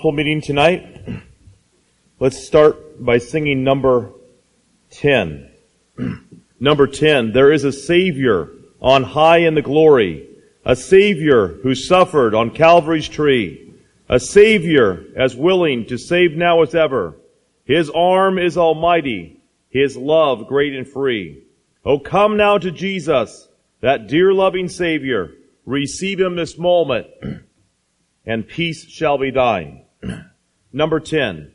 gospel meeting tonight. Let's start by singing number 10. Number 10, there is a Savior on high in the glory, a Savior who suffered on Calvary's tree, a Savior as willing to save now as ever. His arm is almighty, His love great and free. Oh, come now to Jesus, that dear loving Savior. Receive Him this moment, and peace shall be thine. Number 10.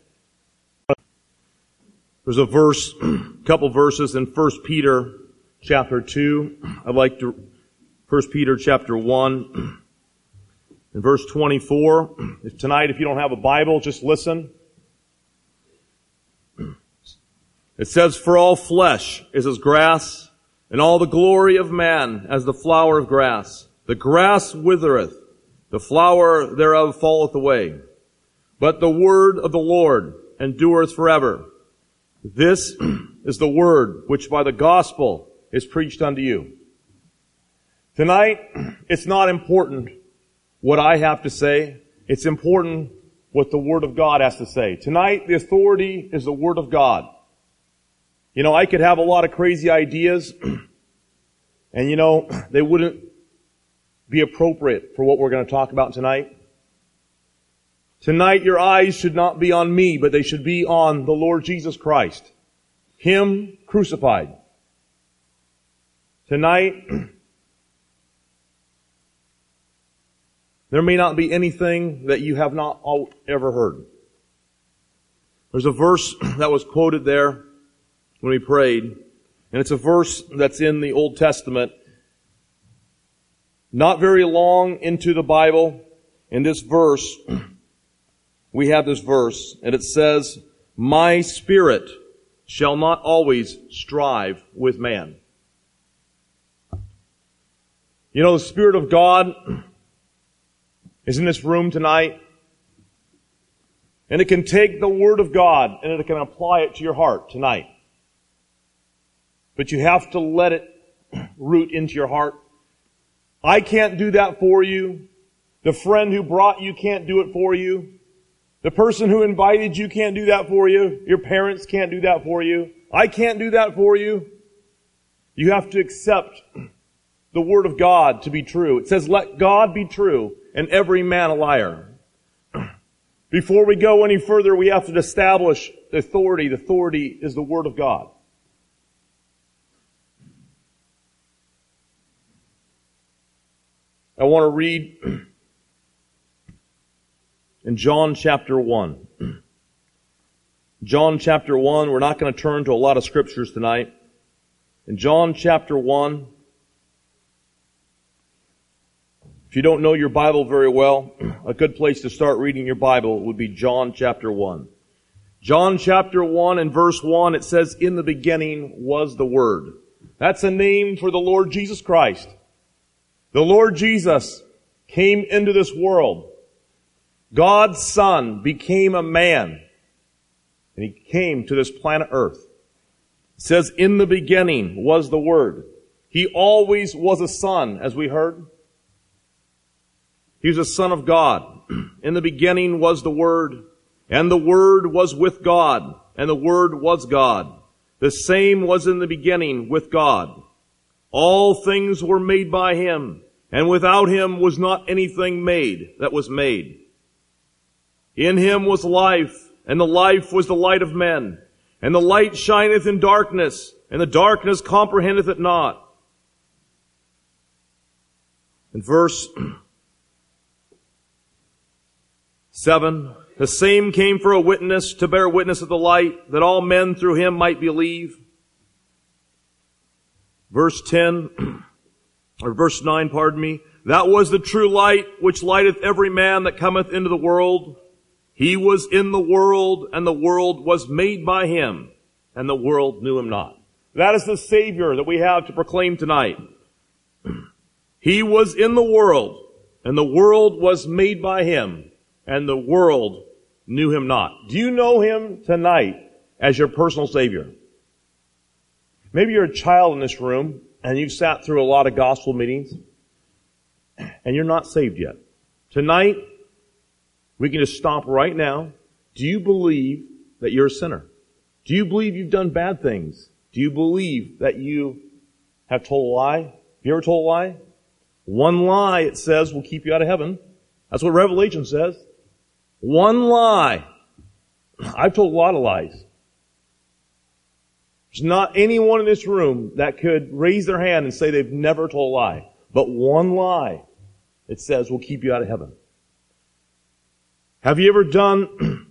There's a verse, couple verses in 1 Peter chapter 2. I'd like to, 1 Peter chapter 1, in verse 24. Tonight, if you don't have a Bible, just listen. It says, "For all flesh is as grass, and all the glory of man as the flower of grass. The grass withereth, the flower thereof falleth away. But the word of the Lord endureth forever. This is the word which by the gospel is preached unto you." Tonight, it's not important what I have to say. It's important what the Word of God has to say. Tonight, the authority is the Word of God. You know, I could have a lot of crazy ideas, and they wouldn't be appropriate for what we're going to talk about tonight. Tonight, your eyes should not be on me, but they should be on the Lord Jesus Christ, Him crucified. Tonight, there may not be anything that you have not ever heard. There's a verse that was quoted there when we prayed, and it's a verse that's in the Old Testament. Not very long into the Bible, in this verse, we have this verse, and it says, "My spirit shall not always strive with man." You know, the Spirit of God is in this room tonight, and it can take the Word of God and it can apply it to your heart tonight. But you have to let it root into your heart. I can't do that for you. The friend who brought you can't do it for you. The person who invited you can't do that for you. Your parents can't do that for you. I can't do that for you. You have to accept the Word of God to be true. It says, "Let God be true and every man a liar." Before we go any further, we have to establish the authority. The authority is the Word of God. I want to read in John chapter 1. John chapter 1, we're not going to turn to a lot of scriptures tonight. In John chapter 1, if you don't know your Bible very well, a good place to start reading your Bible would be John chapter 1. John chapter 1 and verse 1, it says, "In the beginning was the Word." That's a name for the Lord Jesus Christ. The Lord Jesus came into this world. God's Son became a man, and He came to this planet Earth. It says, "In the beginning was the Word." He always was a son, as we heard. He was a son of God. In the beginning was the Word, and the Word was with God, and the Word was God. The same was in the beginning with God. All things were made by Him, and without Him was not anything made that was made. In Him was life, and the life was the light of men. And the light shineth in darkness, and the darkness comprehendeth it not. In verse 7, "The same came for a witness, to bear witness of the light, that all men through Him might believe." Verse 9, "That was the true light, which lighteth every man that cometh into the world. He was in the world, and the world was made by Him, and the world knew Him not." That is the Savior that we have to proclaim tonight. He was in the world, and the world was made by Him, and the world knew Him not. Do you know Him tonight as your personal Savior? Maybe you're a child in this room, and you've sat through a lot of gospel meetings, and you're not saved yet. Tonight, We can just stop right now. Do you believe that you're a sinner? Do you believe you've done bad things? Do you believe that you have told a lie? Have you ever told a lie? One lie, it says, will keep you out of heaven. That's what Revelation says. One lie. I've told a lot of lies. There's not anyone in this room that could raise their hand and say they've never told a lie. But one lie, it says, will keep you out of heaven. Have you ever done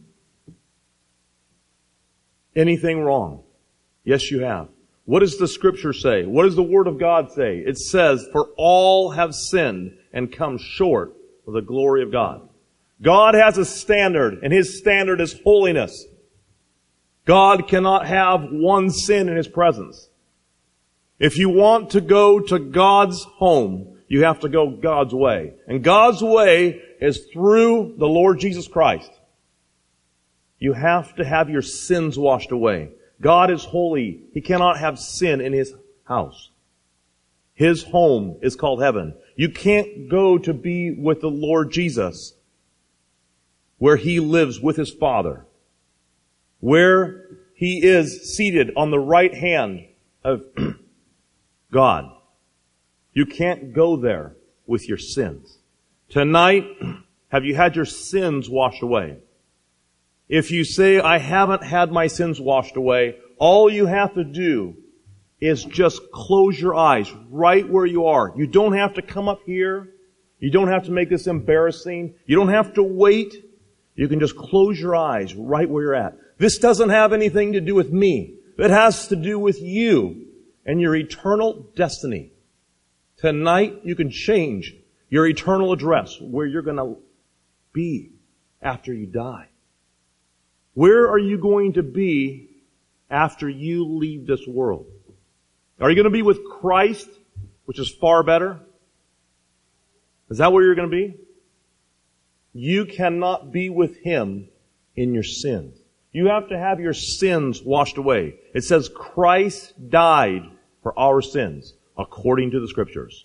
anything wrong? Yes, you have. What does the Scripture say? What does the Word of God say? It says, for all have sinned and come short of the glory of God. God has a standard, and His standard is holiness. God cannot have one sin in His presence. If you want to go to God's home, you have to go God's way. And God's way is through the Lord Jesus Christ. You have to have your sins washed away. God is holy. He cannot have sin in His house. His home is called heaven. You can't go to be with the Lord Jesus where He lives with His Father, where He is seated on the right hand of God. You can't go there with your sins. Tonight, have you had your sins washed away? If you say, I haven't had my sins washed away, all you have to do is just close your eyes right where you are. You don't have to come up here. You don't have to make this embarrassing. You don't have to wait. You can just close your eyes right where you're at. This doesn't have anything to do with me. It has to do with you and your eternal destiny. Tonight, you can change your eternal address, where you're going to be after you die. Where are you going to be after you leave this world? Are you going to be with Christ, which is far better? Is that where you're going to be? You cannot be with Him in your sins. You have to have your sins washed away. It says Christ died for our sins, according to the Scriptures.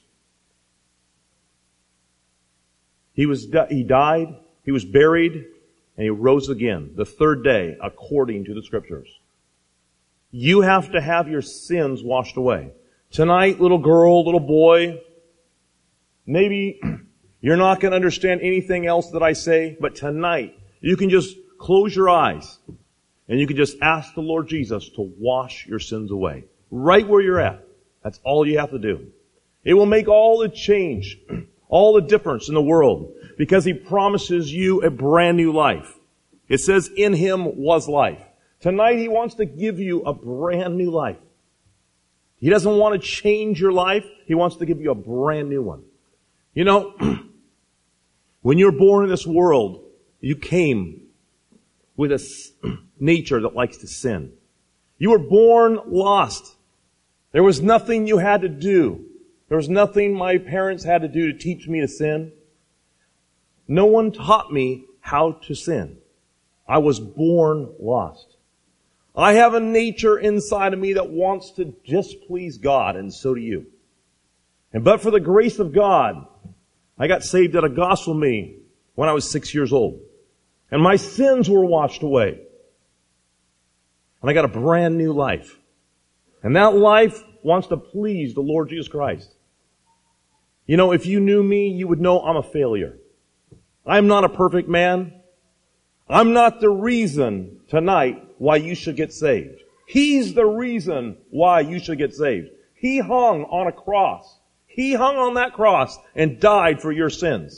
He died, He was buried, and He rose again the third day, according to the Scriptures. You have to have your sins washed away. Tonight, little girl, little boy, maybe you're not going to understand anything else that I say, but tonight, you can just close your eyes and you can just ask the Lord Jesus to wash your sins away. Right where you're at. That's all you have to do. It will make all the change, all the difference in the world, because He promises you a brand new life. It says, in Him was life. Tonight He wants to give you a brand new life. He doesn't want to change your life. He wants to give you a brand new one. You know, when you're born in this world, you came with a nature that likes to sin. You were born lost. There was nothing you had to do. There was nothing my parents had to do to teach me to sin. No one taught me how to sin. I was born lost. I have a nature inside of me that wants to displease God, and so do you. But for the grace of God, I got saved at a gospel meeting when I was 6 years old. And my sins were washed away. And I got a brand new life. And that life wants to please the Lord Jesus Christ. You know, if you knew me, you would know I'm a failure. I'm not a perfect man. I'm not the reason tonight why you should get saved. He's the reason why you should get saved. He hung on a cross. He hung on that cross and died for your sins.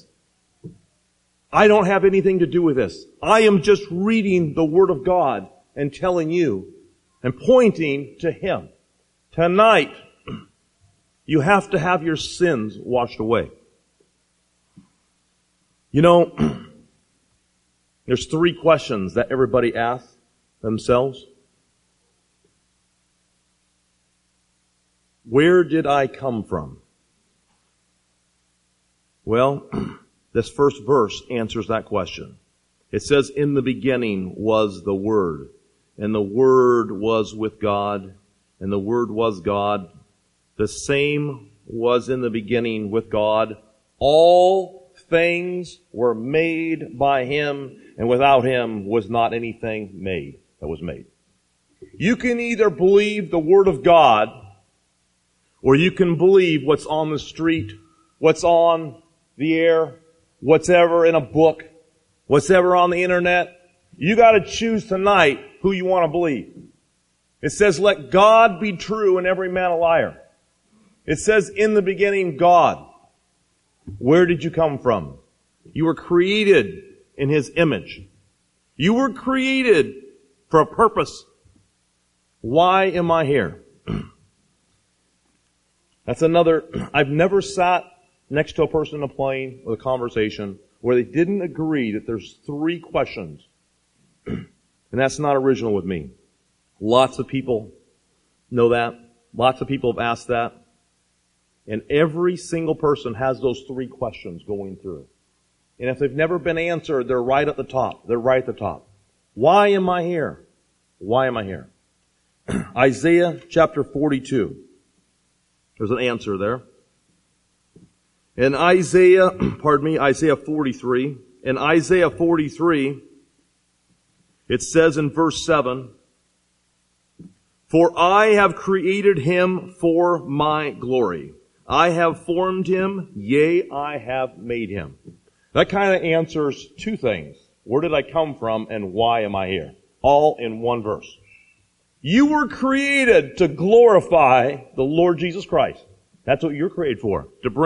I don't have anything to do with this. I am just reading the Word of God and telling you and pointing to Him. Tonight, you have to have your sins washed away. You know, there's 3 questions that everybody asks themselves. Where did I come from? Well, this first verse answers that question. It says, in the beginning was the Word, and the Word was with God, and the Word was God. The same was in the beginning with God. All things were made by Him, and without Him was not anything made that was made. You can either believe the Word of God, or you can believe what's on the street, what's on the air, what's ever in a book, what's ever on the internet. You gotta choose tonight who you want to believe. It says, let God be true and every man a liar. It says, in the beginning, God. Where did you come from? You were created in His image. You were created for a purpose. Why am I here? That's another, I've never sat next to a person in a plane with a conversation where they didn't agree that there's 3 questions. And that's not original with me. Lots of people know that. Lots of people have asked that. And every single person has those 3 questions going through. And if they've never been answered, they're right at the top. They're right at the top. Why am I here? Why am I here? Isaiah chapter 42. There's an answer there. In Isaiah 43. In Isaiah 43, it says in verse 7, for I have created him for my glory. I have formed him, yea, I have made him. That kind of answers 2 things. Where did I come from and why am I here? All in one verse. You were created to glorify the Lord Jesus Christ. That's what you're created for. To bring